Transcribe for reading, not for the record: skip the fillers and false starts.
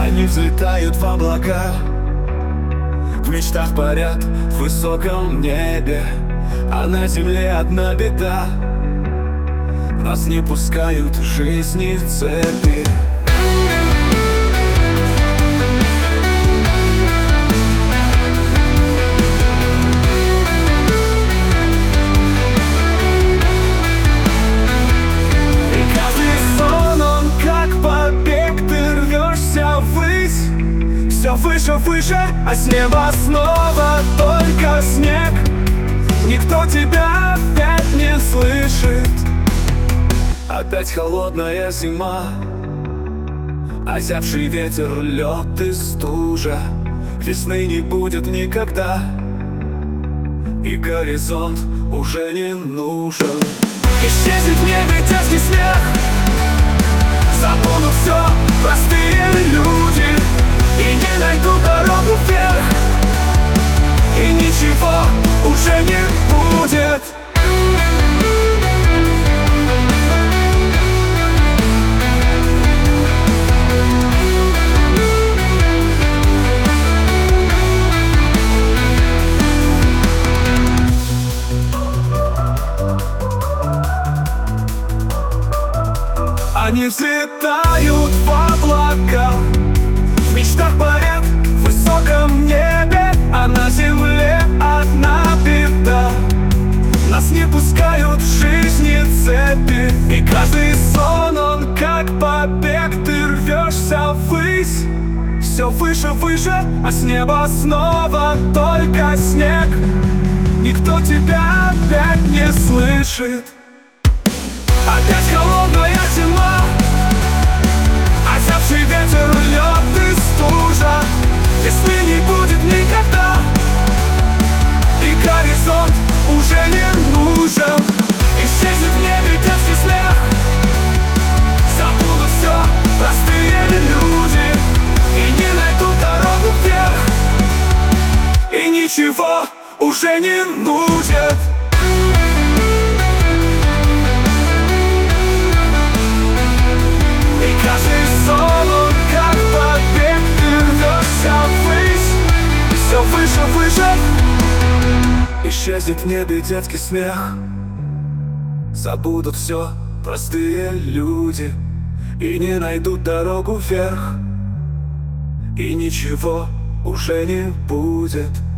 Они взлетают в облака, в мечтах парят в высоком небе, а на земле одна беда: нас не пускают в жизни цепи. И каждый сон, он как побег, ты рвешься ввысь, все выше, выше, а с неба снова только снег. Никто тебя опять не слышит. Опять холодная зима, озябший ветер, лед и стужа. Весны не будет никогда, и горизонт уже не нужен. Исчезнет в небе детский смех, забудут все простые люди, и не найдут дорогу вверх, и ничего уже не будет. Они взлетают в облака, в мечтах парят в высоком небе, а на земле одна беда: нас не пускают в жизни цепи. И каждый сон, он как побег, ты рвешься ввысь, все выше, выше, а с неба снова только снег. Никто тебя опять не слышит. Опять холодная зима, озябший ветер, лед и стужа. Весны не будет никогда, и горизонт уже не нужен. Исчезнет в небе детский смех, забудут все простые люди, и не найдут дорогу вверх, и ничего уже не будет. Каждый сон, он как побег, ты рвешься ввысь, все выше, выше. Исчезнет в небе детский смех, забудут все простые люди, и не найдут дорогу вверх, и ничего уже не будет.